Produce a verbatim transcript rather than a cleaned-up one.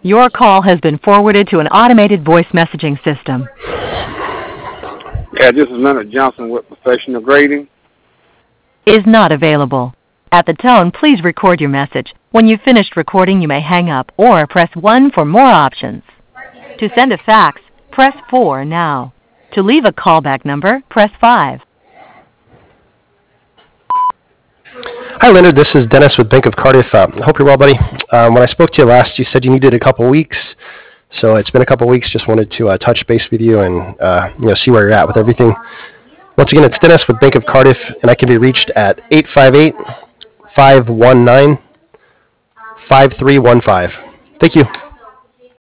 Your call has been forwarded to an automated voice messaging system. Yeah, this is Leonard Johnson with Professional Grading. Is not available. At the tone, please record your message. When you've finished recording, you may hang up or press one for more options. To send a fax, press four now. To leave a callback number, press five. Hi, Leonard. This is Dennis with Bank of Cardiff. Uh, hope you're well, buddy. Um, when I spoke to you last, you said you needed a couple weeks. So it's been a couple weeks. Just wanted to uh, touch base with you and uh, you know see where you're at with everything. Once again, it's Dennis with Bank of Cardiff, and I can be reached at eight five eight, five one nine, five three one five. Thank you.